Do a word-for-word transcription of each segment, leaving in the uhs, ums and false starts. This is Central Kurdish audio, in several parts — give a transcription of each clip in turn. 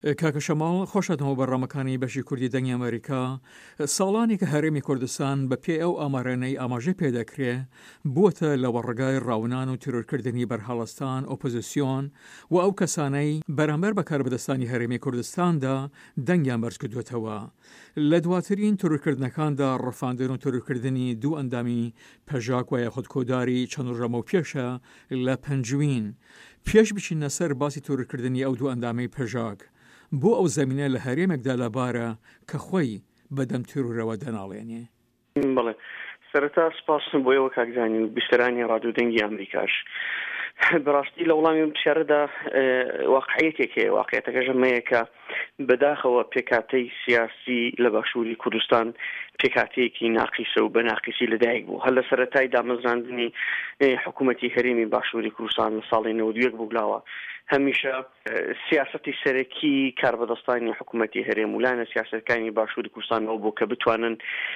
کاکە شەماڵ خۆشەتەوە بەڕامەکانی بەشی کوردی دەنگی ئەمریکا ساڵانی کە هەرێمی کوردستان بە پێ ئەو ئامارانەی ئاماژەی پێدەکرێ بووەتە لە وەڕگای ڕاونان و تیرۆرکردنی بەرهەڵستان ئۆپۆزیسیۆن و ئەو کەسانەی بەرامبەر بەکاربەدەستانی هەرێمی کوردستاندا دەنگیان بەرز کردوێتەوە. لە دواترین تورکردنەکاندا ڕەفاندن و تورکردنی دوو ئەندامی پەژاک و یاخود کۆداری چەند ڕەمە و پێشە لە پەنجوین. پێش بچینە سەر باسی تورکردنی ئەو دوو ئەندامی پەژاک بۆ ئەو زەمینە لە هەرێمێکدا لەبارە کە خۆی بەدەم تیرورەوە دەناڵێنێ. بڵێ سەرەتا سپاسم بۆ ئێوە کاکزانی و بیستەرانی ڕادیۆ دەنگی ئەمریکاش. بەڕاستی لە وڵامی پرسیارەدا واقعیەتێک هەیە، واقعیەتەکەش ئەمەیە کە بەداخەوە پێکاتەی سیاسی لە باشووری کوردستان پێکاتەیەکی ناقیسە و بە ناقیسی لەدایک بوو. هەر لە سەرەتای دامەزراندنی حکوومەتی هەرێمی باشووری کوردستان لە ساڵی نەوە دوو بوولاوە هەمیشە سیاسەتی سەرەکی کاربەدەستانی حکوومەتی هەرێم ولانە سیاسەتەکانی باشووری کوردستانەوە بۆ کە بتوانن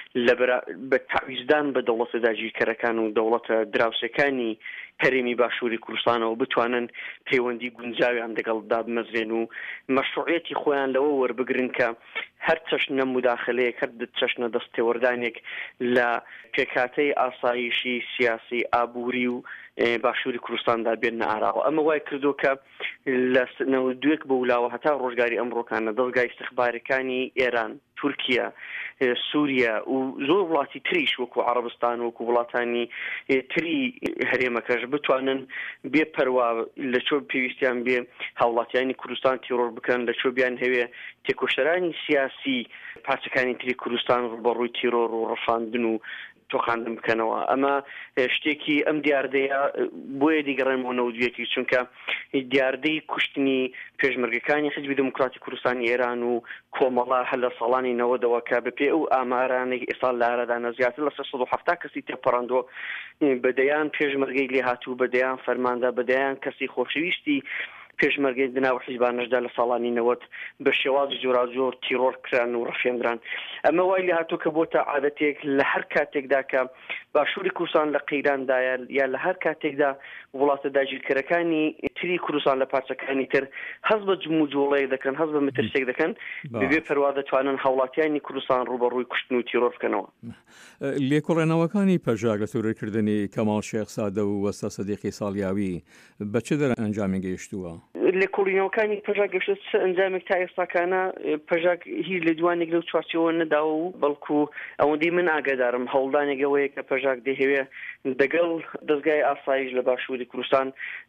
بە تعویزدان بە دەوڵەتە داگیرکەرەکان و دەوڵەتە دراوسەکانی هەرێمی باشووری کوردستانەوە بتوانن پەیوەندی گونجاویان لەگەڵدا بمەزرێن و مەشروعیەتی خۆیان لەوە وەربگرن کە هەر چەشنە موداخلەیەک هەر چەشنە دەستێوەردانێک لە پێکاتەی ئاسایشی سیاسی ئابووری و باشووری کوردستاندا بێنە ئاراوە. ئەمە وای کردو کە لە نەوە دوێک بە ولاوە هەتا ڕۆژگاری ئەمڕۆکانە دەستگای استخبارەکانی ئێران، تورکیا، سووریا و زۆر وڵاتی تریش وەکو عەرەبستان وەکو وڵاتانی تری هەرێمەکەش بتوانن بێپەروا لە چۆ پێویستیان بێ هاوڵاتیانی کوردستان تیرۆر بکەن، لە چۆ بیان هەوێ تێکۆشەرانی سیاسی پارچەکانی تری کوردستان ڕوبەڕووی تیرۆر و ڕەفاندن و تۆخاندن بکەنەوە. ئەمە شتێکی ئەم دیاردەیە بۆیە دیگەڕێنەوە نەودویەتی، چونکە دیاردەی کوشتنی پێشمەرگەکانی حیزبی دموکراتی کوردستانی ئێران و کۆمەڵا هەر لە ساڵانی نەوەدەوە کە بەپێ ئەو ئامارانێک ئێستا لە ئارەدانە زیاتر لە سەد و هەفتاد کەسی تێپەڕاندوە بەدەیان پێشمەرگەی لێ هاتوو، بەدەیان فەرماندا، بەدەیان کەسی خۆشەویستی پێشمەرگەی دناو حیزبانەشدا لە ساڵانی نەوەت بە شێوازی جۆرا جۆر تیرۆر کران و ڕەفێنران. ئەمە وای لێ هاتوو کە بۆتە عادەتێک لە هەر کاتێکدا کە باشووری کوردستان لە قەیراندایە یا لە هەر کاتێکدا وڵاتە داگیرکەرەکانی تری کوردستان لە پارچەکانی تر هەز بە جمو جوڵەیە دەکەن، هەز بە مترسێک دەکەن، بەبێ پەروا دەتوانن هاوڵاتیانی کوردستان ڕوبەڕووی کوشتن و تیرۆر بکەنەوە. لێکۆڵێنەوەکانی پەژاک لە تورکردنی کەماڵ شێخ سادە و وەستا سەدیقی ساڵیاوی بە چ دەرە ئەنجامی گەیشتووە؟ لێکۆڵینەوەکانی پەژاک گەشتە چ ئەنجامێک تا ئێستاکانە پەژاک هیچ لە دوانێک لەو چوارچێوە نەداوە و بەڵکو ئەوەندەی من ئاگادارم هەوڵدانێکەوەیە کە پەژاک دەهەوێ دەگەڵ دەستگای ئاسایش لە باشووری کوردستان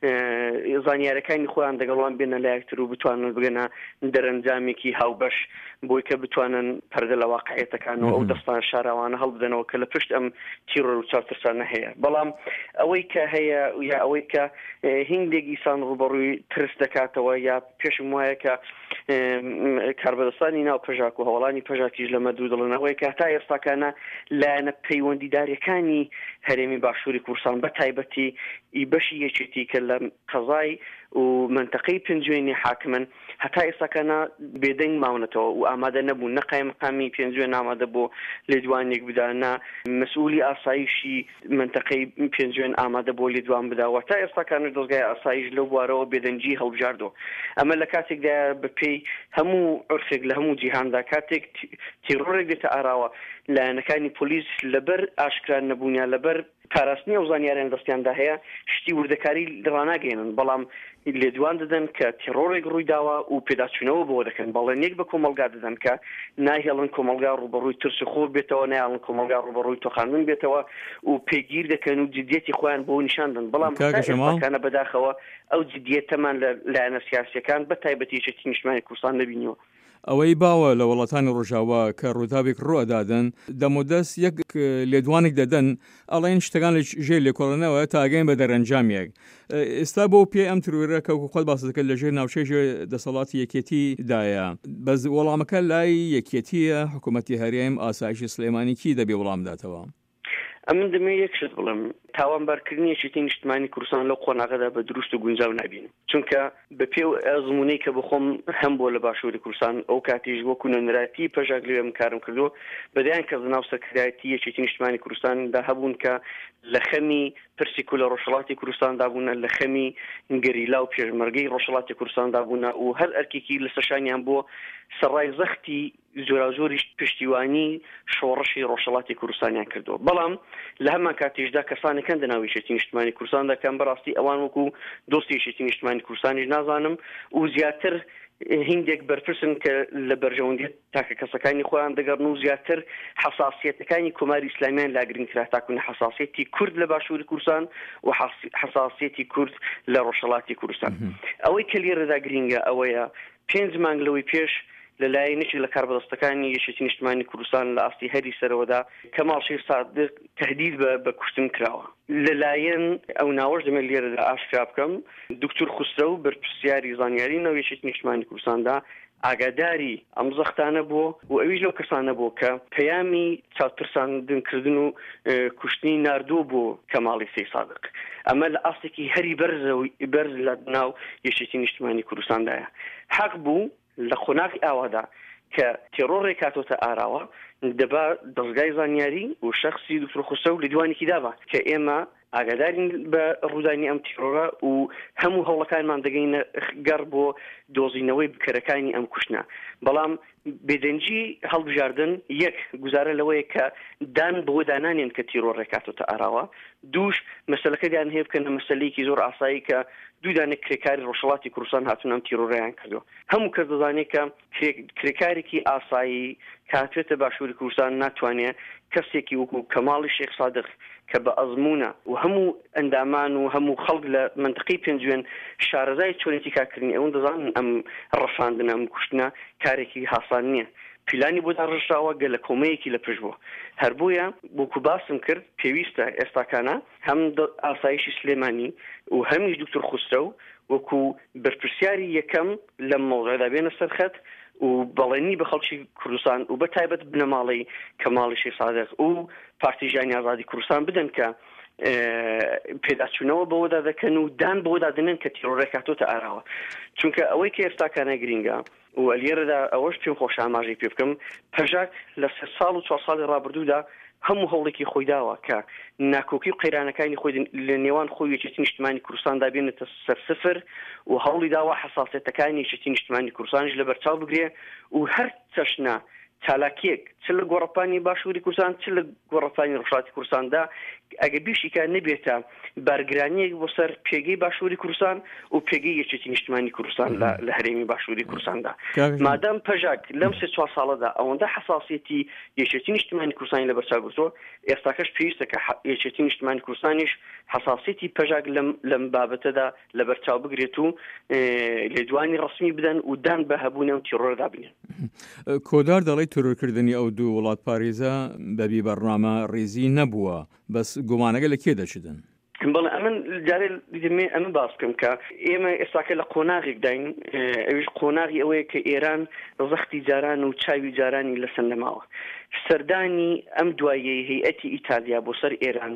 زانیارەکانی خۆیان دەگەڵان بێنە لایەکتر و بتوانن بگەنە دەرەنجامێکی هاوبەش بۆی کە بتوانن پەردە لە واقعیەتەکان و ئەو دەستان شاراوانە هەڵبدەنەوە کە لە پشت ئەم تیرۆر و چاوترسانە هەیە. بەڵام ئەوەی کە هەیە یا ئەوەی کە هینگێک ئیسان ڕوبەڕووی ترس دەکاتەوە یا پێشم وایە کە کاربەدەستانی ناو پەژاک و هەوڵانی پەژاکیش لەمە دوو دڵنەوەی کە تا ئێستاکانە لایەنە پەیوەندیداریەکانی هەرێمی باشووری کوردستان بە تایبەتی بەشی یەکێتی کە لە قەزای و منتەقەی پێنجوێنی حاکمن هەتا ئێستاکانە بێدەنگ ماونەتەوە و ئامادە نەبوون، نەقای مقامی پێنجوێن ئامادە بۆ لێدوانێک بدانە، مەسئولی ئاسایشی منتەقەی پێنجوێن ئامادە بۆ لێدوان بداوە. تا ئێستاکانە دەستگای ئاسایش لەو بوارەوە بێدەنگی هەڵبژاردەوە. ئەمە لە کاتێکدا بەپێی هەموو عرفێک لە هەموو جیهاندا کاتێک تیرۆرێک دێتە ئاراوە لایەنەکانی پۆلیس لەبەر ئاشکران نەبوونیان لەبەر پاراستنی ئەو زانیاریان دەستیاندا هەیە شتی وردەکاری ڕاناگەێنن، بەڵام لێدوان دەدەن کە تیرۆرێک ڕووی داوە و پێداچوونەوە بۆ دەکەن، بەڵێنێک بە کۆمەلگا دەدەن کە ناهێڵن کۆمەلگا ڕوبەڕووی ترس و خۆر بێتەوە، نایڵن کۆمەلگا ڕوبەڕووی تۆخاندن بێتەوە و پێگیر دەکەن و جدیەتی خۆیان بۆ نیشاندن. بەڵام کانە بەداخەوە ئەو جدیەتەمان لە لایەنە سیاسیەکان بە تایبەتی یەکێتی نیشتیمانی کوردستان نەبینیوە. ئەوەی باوە لە وڵاتانی ڕۆژاوا کە ڕووداوێک ڕوەدادن دەمودەست یەک لێدوانێک دەدەن ئەڵێن شتەکان لە ژێر لێکۆڵێنەوە تاگەین بە دەرەنجامیەک. ئێستا بۆ پێ ئەم ترورەکە و خۆت باس دەکەن لە ژێر ناوچەی دەسەڵاتی یەکێتیدایە، بەس وەڵامەکە لای یەکێتیە حکوومەتی هەرێم ئاسایشی سلێمانیکی دەبێ وەڵام بداتەوە. ئەمن دەمێ یەک شت بڵم، تاوانبارکردنیەکی نیشتمانی کوردستان لەو قۆناغەدا بە دروست و گونجاو نبینم چونکە بە پێ ئەزمونەی کە بخۆم هەم بۆ لە باشووری کوردستان ئەو کاتیش وەکو نوێنەراتی پەژاک لێم کارم کردو بەدایان کە ناو سەرکردایەتی یەکێتی نیشتمانی کوردستاندا هەبوون کە لە خەمی پرسیکو لە ڕۆژهەڵاتی کوردستاندا بوون لە خەمی گەریلا و پێشمەرگەی ڕۆژهەڵاتی کوردستاندا بوون و هەر ئەرکێکی لە سەرشانیان بۆ سەرای زەختی زۆرا زۆری پشتیوانی شۆڕشی ڕۆژهەڵاتی کوردستانیان کردو بەڵام لە هەمان کاتیشدا کەسانێکن دەناوی یەکێتی نیشتمانی کوردستان دەکەن بەڕاستی ئەوان وەکو دۆستی یەکێتی نیشتمانی کوردستانیش نازانم و زیاتر هندێک بەرپرسن کە لە بەرژەوەندی تاکە کەسەکانی خۆیان دەگەڕن و زیاتر حساسیەتەکانی کۆماری ئیسلامیان لاگرنگکرا تاکوونە حساسیەتی کورد لە باشووری کوردستان و حساسیەتی کورد لە ڕۆژهەڵاتی کوردستان ئەوەی کە لێرەدا گرینگە ئەوەیە پێنج مانگ لەوەی پێش لەلایەنێکی لە کاربەدەستەکانی یەکێتی نیشتمانی کوردستان لە ئاستی هەری سەرەوەدا کەماڵ شێخ سادق تهدید بە کوشتن کراوە لەلایەن ئەو ناوەش دەمێت لێرەدا ئاشکرا بکەم دکتۆر خوسرە و بەرپرسیاری زانیاری نەوەی یەکێتی نیشتمانی کوردستاندا ئاگاداری ئەم زەختانە بوو و ئەویش لەو کەسانە بوو کە پەیامی چاوترساندنکردن و کوشتنی ناردوو بۆ کەماڵی سەی سادق ئەمە لە ئاستێکی هەری بەرز لە ناو یەکێتی نیشتمانی کوردستاندایە حەق بوو لە خۆناغی ئاوادا کە تێرۆر ڕێکاتۆتە ئاراوە دەبا دەستگای زانیاری و شەخصی دکتۆر خوسە و لە دیوانێکی دابا کە ئێمە ئاگادارین بە ڕوودانی ئەم تیرۆرە و هەموو هەوڵەکانمان دەگەینە گەڕ بۆ دۆزینەوەی بکەرەکانی ئەم کوشتنە بەڵام بێدەنجی هەڵبژاردن یەک گوزارە لەوەیە کە دان بۆ دانانێن کە تیرۆر ڕێکاتۆتە ئاراوە دووش مەسەلەکە دیان هەیە بکەنە مەسەلەیەکی زۆر ئاسایی کە دوو دانێک کرێکاری ڕۆژهەڵاتی کوردستان هاتوون ئەم تیرۆڕەیان کردو هەموو کەس دەزانێت کە کرێکارێکی ئاسایی کاتوێتە باشووری کوردستان ناتوانێت کەسێکی وەکو کەماڵی شێخ سادق کە بە ئەزمونە و هەموو ئەندامان و هەموو خەڵک لە منطقەی پێنجوێن شارەزای چۆنێتی کاکردنی ئەوەن دەزانن ئەم ڕەفاندنە ئەم کوشتنە کارێکی هاسان نییە پیلانی بۆ داڕژراوە گە لە کۆمەیەکی لە پشت بووە هەر بۆیە بۆکو باسم کرد پێویستە ئێستاکانە هەم ئاسایشی سلێمانی و هەمیش دکتۆر خوسرە و وەکو بەرپرسیاری یەکەم لە مەوضوعدا بێنە سەرخەت و بەڵێنی بە خەڵکی کوردستان و بە تایبەت بنەماڵی کەماڵی شێخ سادق و پارتی ژیانی ئازادی کوردستان بدەن کە پێداچوونەوە بەوەدا دەکەن و دان بەوەدا دەنێن کە تیرۆر ڕێکاتۆتە ئاراوە چونکە ئەوەی کە ئێستاکانە گرینگە و ئەلێرەدا ئەوەش پێم خۆش ئاماژەی پێ بکەم پەژاک لە سێ ساڵ و چوار ساڵی ڕابردوودا هەموو هەوڵێکی خۆی داوە کە ناکۆکی و قەیرانەکانی خۆی لە نێوان خۆی یەکێتی نیشتمانی کوردستاندا بێنێتە سەر سفر و هەوڵی داوە حساسیەتەکانی یەکێتی نیشتمانی کوردستانیش لەبەرچاو بگرێ و هەر چەشنە چالاکیەک چ لە گۆڕەپانی باشووری کوردستان چ لە گۆڕەپانی ڕۆژهەڵاتی کوردستاندا ئەگە بیشیکە نەبێتە بارگرانیەک بۆ سەر پێگەی باشووری کوردستان و پێگەی یەکێتی نیشتمانی کوردستان لە هەرێمی باشووری کوردستاندا مادام پەژاک لەم سێ چوار ساڵەدا ئەوەندە حساسیەتی یەکێتی نیشتمانی کوردستانی لەبەرچاو گرتووە ئێستاکەش پێویستە کە یەکێتی نیشتمانی کوردستانیش حساسیەتی پەژاک لەم بابەتەدا لەبەرچاو بگرێت و لێدوانی ڕسمی بدەن و دان بە هەبوونە و تیرۆرەدا بنێن کۆدار دەڵێ تیرۆرکردنی ئەو دوو وڵات پارێزە بەبی بەرنامە ڕێزی نەبووە بەس گومانەکە لە کێ دەچدن بەڵێ ئەمن جارێ دەمێ ئەمە باس بکەم کە ئێمە ئێستاکە لە قۆناغێک داین ئەویش قۆناغی ئەوەیە کە ئێران ڕزەختی جاران و چاوی جارانی لە سندەماوە سەردانی ئەم دوایە هەیئەتی ئیتالیا بۆ سەر ئێران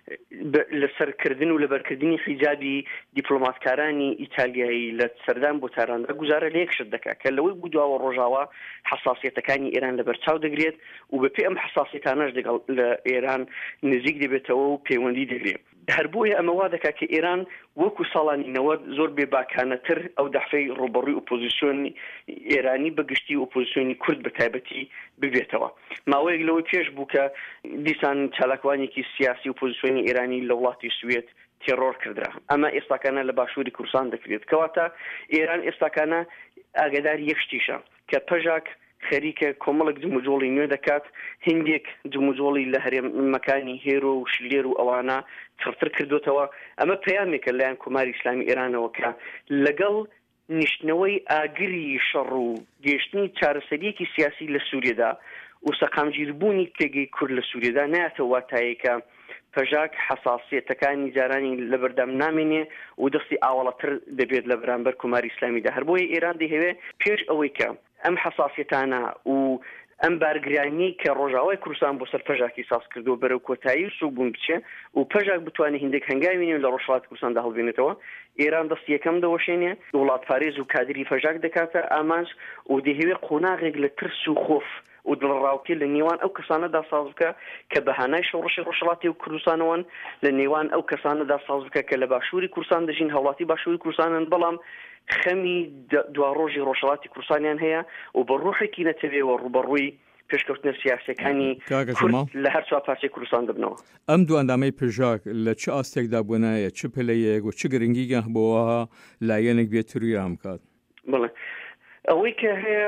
لە سەرکردن و لەبەرکردنی حیجابی دیپلۆماتکارانی ئیتالیایی لە سەردان بۆ تاراندا گوزارە لە یەکشت دەکات کە لەوەی بودواوە ڕۆژاوە حساسیەتەکانی ئێران لەبەرچاو دەگرێت و بەپێ ئەم حساسیەتانەش لەگەڵ لە ئێران نزیک دەبێتەوە و پەیوەندی دەگرێت هەر بۆیە ئەمە وا دەکات کە ئێران وەکو ساڵانی نەوەد زۆر بێباکانەتر ئەو دەحفەی ڕوبەڕووی ئۆپۆزیسیۆنی ئێرانی بەگشتی ئۆپۆزیسیۆنی کورد بە تایبەتی ببێتەوە ماوەیەک لەوەی پێش بوو کە دیسان چالاکوانێکی سیاسی ئۆپۆزیسیۆنی ئێرانی لە وڵاتی سوێت تێرۆر کردرا ئەمە ئێستاکانە لە باشووری کوردستان دەکرێت کەواتە ئێران ئێستاکانە ئاگادار یەک شتیشە کە پەژاک خەریکە کۆمەڵک جموجۆڵی نوێ دەکات هندێک جموجۆڵی لە هەرێمەکانی هێرۆ و شلێر و ئەوانە ترتر کردوتەوە ئەمە پەیامێکە لایەن کۆماری ئیسلامی ئێرانەوە کە لەگەڵ نیشتنەوەی ئاگری شەڕ و گەیشتنی چارەسەریەکی سیاسی لە سووریەدا و سەقامگیربوونی پێگەی کورد لە سووریەدا نایەتەوە واتایەکە پەژاک حساسیەتەکانی جارانی لەبەردەم نامێنێ و دەستی ئاوەڵەتر دەبێت لە بەرامبەر کۆماری ئیسلامیدا هەر بۆیە ئێران دەیەوێت پێش ئەوەی کە ئەم حساسیەتانە و ئەم بارگرانی کە ڕۆژاوای کوردستان بۆ سەر پەژاکی ساز کردو بەرەو کۆتایی و سوبوون بچێ و پەژاک بتوانێت هیندێک هەنگاوی لە ڕۆژهەڵاتی کوردستاندا هەڵبێنێتەوە. ئێران دەستی یەکەم دەوەشێنێ وڵات پارێز و کادری پەژاک دەکاتە ئامانج و دەهێوێت قۆناغێک لە ترس و خۆف و دڵڕاوکی لە نێوان ئەو کەسانەدا ساز بکە کە بەهانای شەڕشی ڕۆژهەڵاتی و کوردستانەوەن، لە نێوان ئەو کەسانەدا ساز بکە کە لە باشووری کوردستان دەژین، هەوڵاتی باشووری کوردستانن، بەڵام خەمی دوا ڕۆژی ڕۆژهەڵاتی کوردستانیان هەیە و بە ڕوحێکی نەتەوێەوە ڕوبەڕووی پێشکەوتنە سیاسەکانی کورد لە هەر چوار پارچەی کوردستان دەبنەوە. ئەم دووەندامەی پێژاک لە چ ئاستێکدا بوونایە، چ پلەیەک و چ گرنگیگە بۆەوە لایەنێک بێت تووریان بکات؟ بڵێ ئەوەی کە هەیە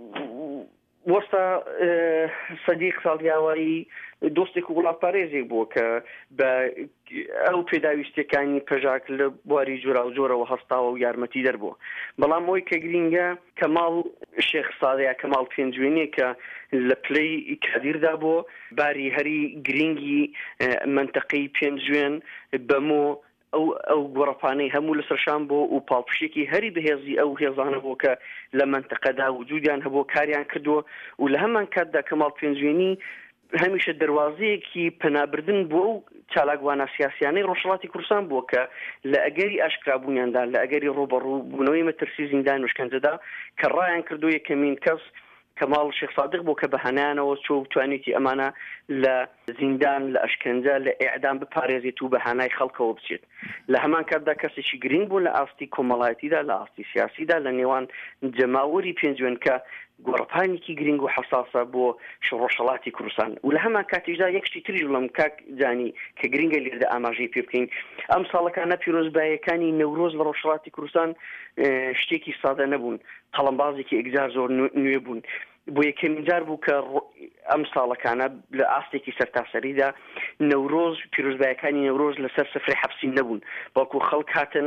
وەستا سەدیق ساڵیاوایی دۆستێک و وڵات پارێزێک بووە کە بە ئەو پێداویستەکانی پەژاک لە بواری جۆرا و جۆرەوە هەستاوە و یارمەتی دەربووە. بەڵام ئەوی کە گرینگە کەماڵ شێخ سادەیە کەماڵ پێنجوێنێ کە لە پلەی کادیردا بووە باری هەری گرینگی منتەقەی پێنجوێن بەمۆ ئەو ئەو گۆڕەپانەی هەموو لەسەرشان بۆ و پاڵپشێکی هەری بەهێزی ئەو هێزانە بۆ کە لە منتەقەدا وجودیان هەبوو کاریان کردووە و لە هەمان کاتدا کەماڵ پێنجوێنی هەمیشە دەواازەیەکی پەنابردن بۆ ئەو چالاکوانە سیاسیانەی ڕۆژهەڵاتی کوردستان بووە کە لە ئەگەری ئاشکرابوونیاندا لە ئەگەری ڕۆبەڕوو بوونەوەی مەترسی زیندان و شکنجەدا کە ڕایان کردو یەکەمین کەس کەماڵ شێخ سادق بۆ کە بەهانایانەوە چۆ توانێتی ئەمانە لە زیندان لە ئەشکەنجە لە ئێعدام بپارێزێت و بەهانای خەڵکەوە بچێت. لە هەمان کاتدا کەسێکی گرنگ بوو لە ئاستی کۆمەڵایەتیدا لە ئاستی سیاسیدا لە نێوان جەماوەری پێنجوێن کە گۆڕەپانێکی گرنگ و حساسە بۆ ڕۆژهەڵاتی کوردستان و لە هەمان کاتیشدا یەکشتی تریش بڵم کاک جانی کە گرنگە لێرەدا ئاماژەی پێ بکەین. ئەم ساڵەکانە پیرۆزباییەکانی نەورۆز لە ڕۆژهەڵاتی کوردستان شتێکی سادە نەبوون، قەڵەمبازێکی ئەگزار زۆر نوێ بوون. بۆ یەکەمین جار بوو کە ئەم ساڵەکانە لە ئاستێکی سەرتاسەریدا نەورۆز پیرۆزباییەکانی نەورۆز لەسەر سفرەی حەبسی نەبوون، بەڵکو خەڵک هاتن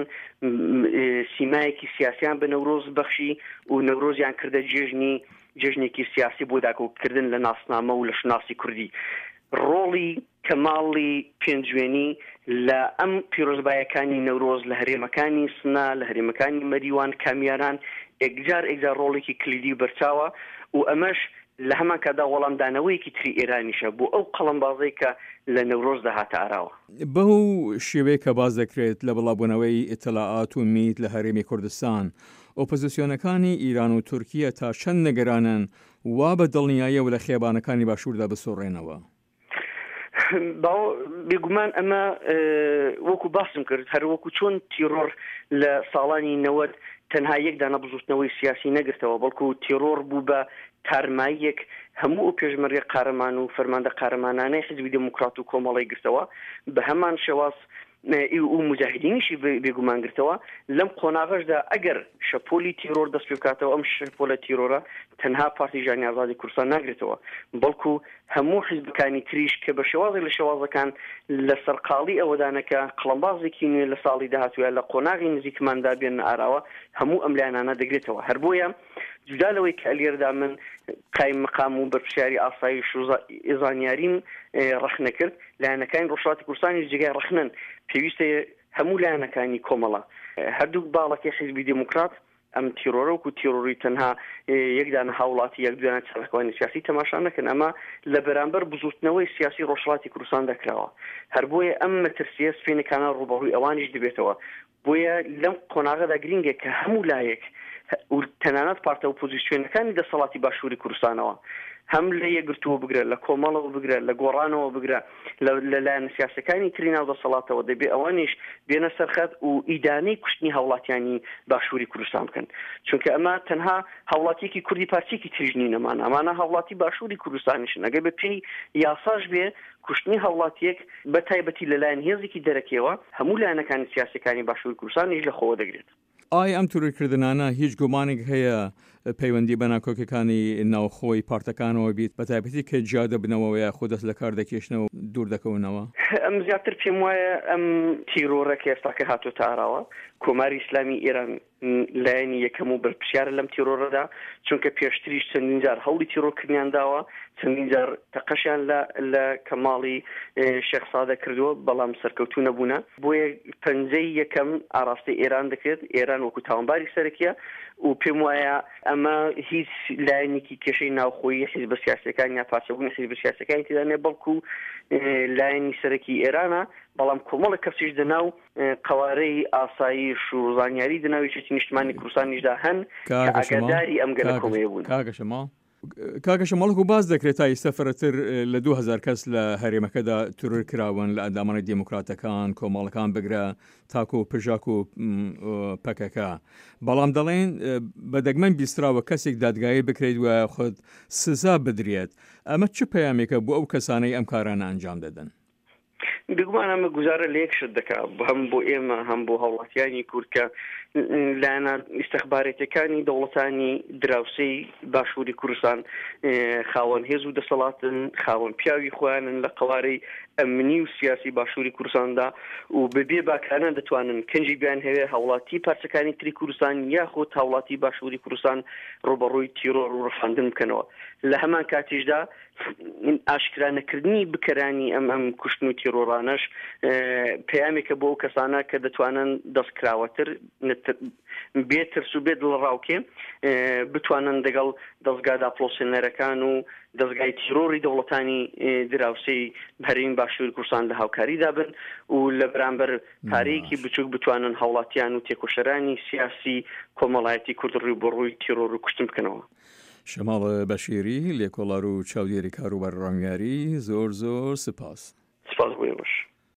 سیمایەکی سیاسیان بە نەورۆز بەخشی و نەورۆزیان کردە جێژنی جێژنێکی سیاسی بۆ داگۆکردن لە ناسنامە و لە شناسی کوردی. ڕۆڵی کەماڵی پێنجوێنی لە ئەم پیرۆزباییەکانی نەورۆز لە هەرێمەکانی سنا لە هەرێمەکانی مەریوان کامیاران ئەگجار ئەگجار ڕۆڵێکی کلیدی بەرچاوە و ئەمەش لە هەمان کادا وەڵامدانەوەیەکی تری ئێرانیشە بۆ ئەو قەڵەمبازەی کە لە نەورۆزدا هاتە ئاراوە. بەو شێوەیە کە باز دەکرێت لە بەڵابوونەوەی ئیتلاعات و میت لە هەرێمی کوردستان، ئۆپۆزیسیۆنەکانی ئیران و تورکیە تا چەند نەگەرانن وا بە دڵنیاییە و لە خێبانەکانی باشووردا بسۆڕێنەوە؟ بێگومان ئەمە وەکو باسم کرد هەر وەکو چۆن تیرۆر لە ساڵانی نەوەت تەنها یەک دانە بزوتنەوەی سیاسی نەگرتەوە، بەڵکو تیرۆر بوو بە تارماییەک هەموو ئەو پێشمەرگە قارەمان و فەرماندە قارەمانانەی حیزبی دموکرات و کۆمەڵی گرتەوە بە هەمان شێواز و مجاهدینیشی بێگومان گرتەوە. لەم قۆناغەشدا ئەگەر شەپۆلی تیرۆر دەست پێ بکاتەوە ئەم شەپۆلە تیرۆرە تەنها پارتیژانی ئازادی کوردستان ناگرێتەوە، بەڵکو هەموو حیزبەکانی تریش کە بە شێوازێک لە شێوازەکان لە سەرقاڵی ئەوەدانەکە قەڵەمبازێکی نوێ لە ساڵی داهاتووە لە قۆناغی نزیکماندا بێنە ئاراوە هەموو ئەم لایەنانە دەگرێتەوە. هەر بۆیە جودا لەوەی کە لێرەدا من قایم مقام و بەرپرسیاری ئاسایش و ئێزانیاریم ڕەخ نەکرد، لایەنەکانی ڕۆژهەڵاتی کوردستانی جێگای ڕەخنن پێویستە هەموو لایەنەکانی کۆمەڵە هەردوو باڵەکی حیزبی دموکرات ئەم تیرۆرە وکو تیرۆری تەنها یەکدانە هاوڵاتی یەک دوانە چالاکوانی سیاسی تەماشا نەکەن، ئەمە لە بەرامبەر بزوتنەوەی سیاسی ڕۆژهەڵاتی کوردستان دەکراوە. هەر بۆیە ئەم مەترسیە سفینەکانە ڕوبەڕووی ئەوانیش دەبێتەوە. بۆیە لەم قۆناغەدا گرینگە کە هەموو لایەک و تەنانەت پارتە ئۆپۆزیسیۆنەکانی دەسەڵاتی باشووری کوردستانەوە هەم لە یەکگرتووە بگرێت، لە کۆمەڵەوە بگرێت، لە گۆڕانەوە بگرێت، لە لایەنە سیاسەکانی تری ناو دەسەڵاتەوە دەبێ ئەوانیش بێنە سەرخەت و ئیدانەی کوشتنی هاوڵاتیانی باشووری کوردستان بکەن، چونکە ئەمە تەنها هاوڵاتیەکی کوردی پارچێکی تریژنی نەمانە، ئەمانە هاوڵاتی باشووری کوردستانیشن. ئەگەر بە پێی یاساش بێ کوشتنی هاوڵاتیەک بە تایبەتی لەلایەن هێزێکی دەرەکەوە هەموو لایەنەکانی سیاسەکانی باشووری کوردستانیش لەخۆوە دەگرێت. ئایا ئەم توورکردنانە هیچ گومانێک هەیە پەیوەندی بە ناکۆکەکانی ناوخۆی پارتەکانەوە بیت بە تایبەتی کە جیا دەبنەوە یا خۆ دەست لە کار دەکێشنەوە دوور دەکەونەوە؟ ئەم زیاتر پێم وایە ئەم تیرۆرە کە ئێستا کە هاتوۆتە ئاراوە کۆماری ئیسلامی ئێران لایەنی یەکەم و بەرپرسیارە لەم تیرۆرەدا چونکە پێشتریش چەندین جار هەوڵی تیرۆکردنیان داوە چەندین جار تەقەشیان لە کەماڵی شێخ سادە کردووە بەڵام سەرکەوتوو نەبوونە بۆیە پەنجەی یەکەم ئاڕاستی ئێران دەکرێت ئێران وەکو تاوانباری سەرەکیە و پێم وایە ئەمە هیچ لایەنێکی کێشەی ناوخۆیی حیزبە سیاسیەکان یا پارچەبوونی حیزبە سیاسیەکانی تێدا نیە بەڵکو لایەنی سەرەکی ئێرانە بەڵام کۆمەڵە کەسیش دەناو قەوارەی ئاسایش و زانیاری دەناویشێتی نیشتمانی کوردستانیشدا هەن کە ئاگاداری ئەم گەلە کۆمەڵە بوون. کاگەشەماڵ کاگەشە مەڵک و باز دەکرێت تا ئێستا فەرەتر لە دوو هەزار کەس لە هەرێمەکەدا تورور کراون لە ئەندامانی دیموکراتەکان کۆمەڵەکان بگرە تاکو و پژاک و پەکەکە بەڵام دەڵێن بە دەگمەن بیستراوە کەسێک دادگایی بکرێت و خۆت سزا بدرێت ئەمە چ پەیامێکە بۆ ئەو کەسانەی ئەم کارانە ئەنجام دەدەن؟ بگومان ئەمە گوزارە لە یەک شت دەکات هەم بۆ ئێمە هەم بۆ هاوڵاتیانی کورد کە لایەنە ئیستیخبارەتیەکانی دەوڵەتانی دراوسەی باشووری کوردستان خاوەن هێز و دەسەڵاتن خاوەن پیاوی خۆیانن لە قەوارەی ئەمنی و سیاسی باشووری کوردستاندا و بەبێ باکانە دەتوانن کەنجی بیان هەیە هاوڵاتی پارچەکانی تری کوردستان یاخۆ هاوڵاتی باشووری کوردستان ڕۆبەڕووی تیرۆر و ڕەفاندن بکەنەوە لە هەمان کاتیشدا ئاشکرانەکردنی بکەرانی ئەم ئەم کوشتن و تیرۆرانەش پەیامێکە بۆ کەسانە کە دەتوانن دەستکراوەتر بێترس و بێت لە ڕاوکێ بتوانن دەگەڵ دەستگا داپلۆسێنەرەکان و دەستگای تیرۆری دەوڵەتانی دراوسەی هەرێمی باشووری کوردستان لە هاوکاریدا بن و لە بەرامبەر پارەیەکی بچووک بتوانن هاوڵاتیان و تێکۆشەرانی سیاسی کۆمەڵایەتی کورد ڕووبەڕووی تیرۆر و کوشتن بکەنەوە. شەماڵ بەشیری لێکۆڵار و چاودێری کاروبار ڕەنگیاری زۆر زۆر سپاس. سپاس بۆ ئێوەش.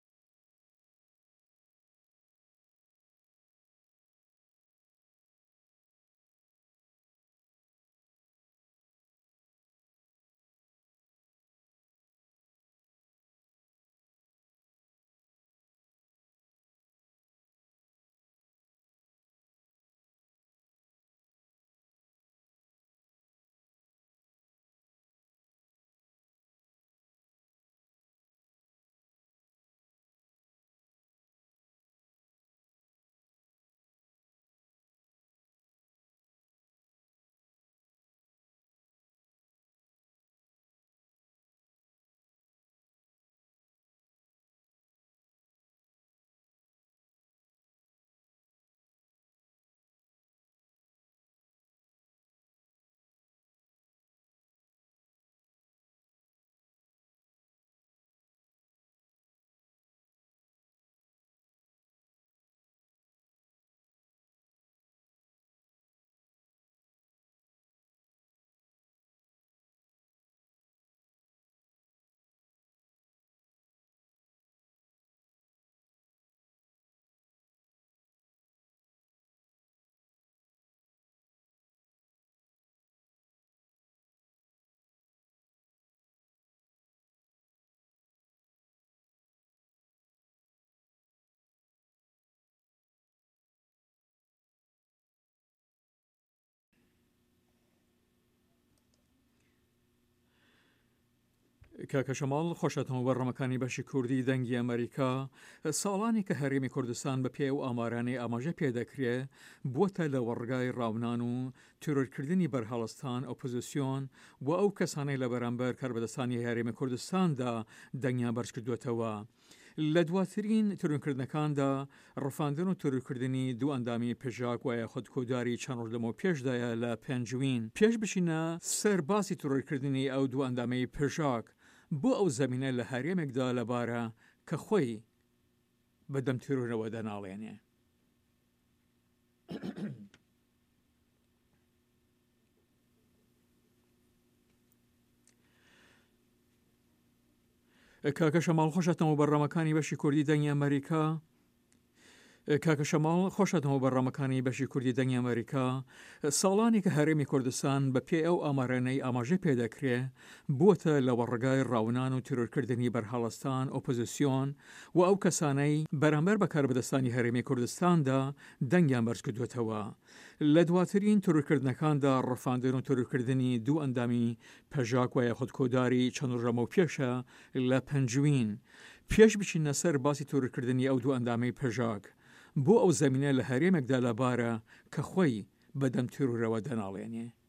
کاکە شەماڵ خۆشەتەوە بەڕەمەکانی بەشی کوردی دەنگی ئەمریکا ساڵانی کە هەرێمی کوردستان بە پێ و ئامارانەی ئاماژە پێدەکرێ بووەتە لە وەڕگای ڕاونان و تیرۆرکردنی بەرهەڵستان ئۆپۆزیسیۆن و ئەو کەسانەی لە بەرامبەر کاربەدەستانی هەرێمی کوردستاندا دەنگیان بەرز کردوێتەوە. لە دواترین تورونکردنەکاندا ڕفاندن و تورکردنی دوو ئەندامی پێژاک وایە خودکۆداری چەند ڕۆژلەمەوە پێشدایە لە پێنجوین پێش بچینە سەر باسی تورکردنی ئەو دوو ئەندامەی پێژاک بۆ ئەو زەمینە لە هەرێمێکدا لەبارە کە خۆی بەدەم تیرۆرەوە دەناڵێنێ. کاکە شەماڵ خۆشەتەوە بەڕەمەکانی بەشی کوردی دەنگی ئەمریکا کاکە شەماڵ خۆشەتەوە بەڕەمەکانی بەشی کوردی دەنگی ئەمریکا ساڵانی کە هەرێمی کوردستان بە پێ ئەو ئامارانەی ئاماژە پێدەکرێ بووەتە لە وەڕگای ڕاونان و تیرۆرکردنی بەرهەڵستان ئۆپۆزیسیۆن و ئەو کەسانەی بەرامبەر بە کاربەدەستانی هەرێمی کوردستاندا دەنگیان بەرز کردوێتەوە. لە دواترین تورکردنەکاندا ڕفاندن و تورکردنی دوو ئەندامی پەژاک وایە خودکۆداری چەند ڕۆژە پێشە لە پەنجوین پێش بچینە سەر باسی تورکردنی ئەو دوو ئەندامەی پەژاک بۆ ئەو زەمینە لە هەرێمێکدا لەبارە کە خۆی بەدەم تیرورەوە دەناڵێنێ.